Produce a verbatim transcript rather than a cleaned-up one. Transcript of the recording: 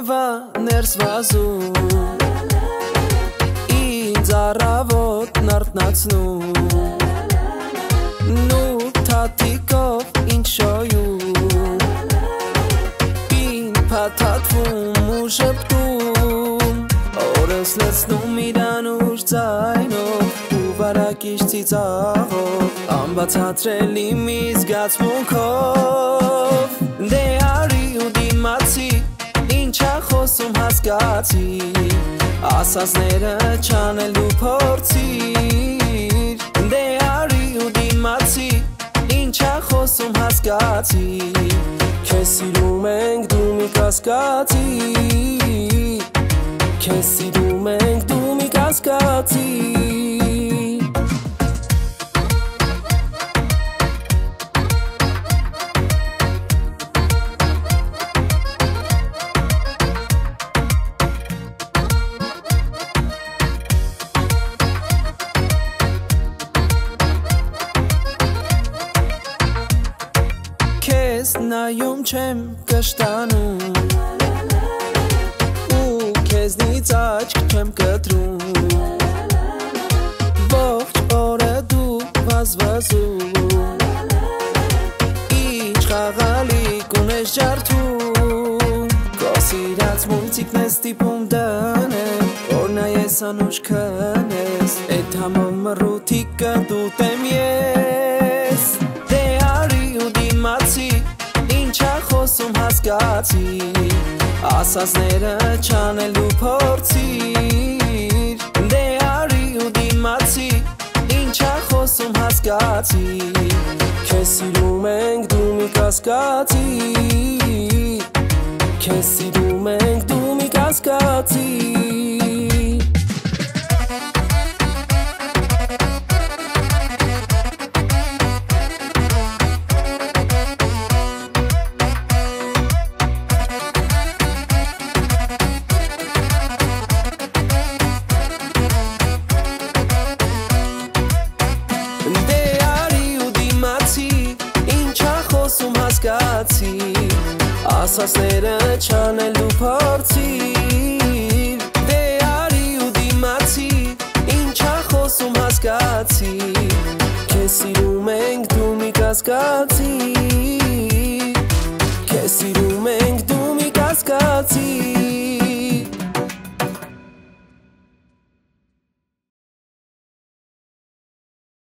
օրվա ներս վազում ինձ առավոտն արթնացնում նու թաթիկով ինչ շոյում ինձ փաթաթվում ու շպտում օրս լցնում իրանուր ձայնով ու վարակիչ ծիծաղով անբացատրելի մի զգացմունքով դե արի ու դիմացի ինչա խոսում հասկացի ասածները չանելու փորձիր դե արի ու դիմացի ինչա խոսում հասկացի քեզ սիրում ենք դու մի կասկածի քեզ սիրում ենք դու մի կասկածի նայում չեմ կշտանում ու քեզնից աչք չեմ կտրում ողջ օրը դու վազվազում ինչ խաղալիք ունես ջարդում քո սիրած մուլտիկն ես տիպում դնել որ նայես անուշ քնես էդ համով մռութիկը դուտեմ ես դե արի ու դիմացի ինչա խոսում հասկացի ասածները չանելու փորձիր դե արի ու դիմացի ինչա խոսում հասկացի քեզ սիրում ենք դու մի կասկածի քեզ սիրում ենք դու մի կասկածի ասածները չանելու փորձիր դե արի ու դիմացի ինչա խոսում հասկացի քեզ սիրում ենք դու մի կասկածի քեզ սիրում